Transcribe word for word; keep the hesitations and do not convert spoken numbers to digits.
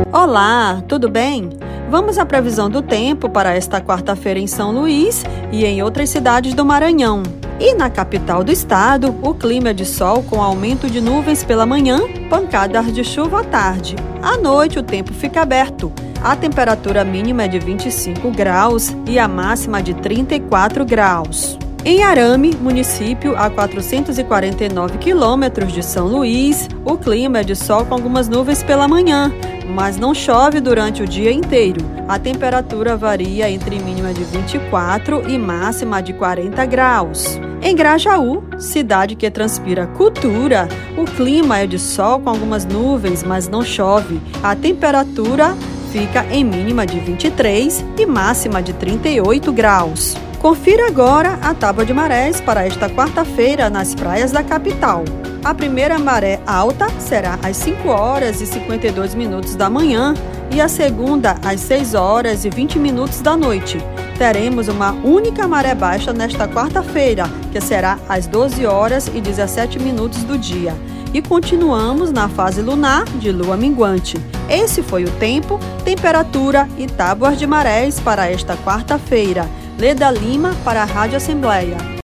Olá, tudo bem? Vamos à previsão do tempo para esta quarta-feira em São Luís e em outras cidades do Maranhão. E na capital do estado, o clima é de sol com aumento de nuvens pela manhã, pancadas de chuva à tarde. À noite, o tempo fica aberto. A temperatura mínima é de vinte e cinco graus e a máxima de trinta e quatro graus. Em Arame, município a quatrocentos e quarenta e nove quilômetros de São Luís, o clima é de sol com algumas nuvens pela manhã, mas não chove durante o dia inteiro. A temperatura varia entre mínima de vinte e quatro e máxima de quarenta graus. Em Grajaú, cidade que transpira cultura, o clima é de sol com algumas nuvens, mas não chove. A temperatura fica em mínima de vinte e três e máxima de trinta e oito graus. Confira agora a tábua de marés para esta quarta-feira nas praias da capital. A primeira maré alta será às cinco horas e cinquenta e dois minutos da manhã e a segunda às seis horas e vinte minutos da noite. Teremos uma única maré baixa nesta quarta-feira, que será às doze horas e dezessete minutos do dia. E continuamos na fase lunar de lua minguante. Esse foi o tempo, temperatura e tábuas de marés para esta quarta-feira. Leda Lima para a Rádio Assembleia.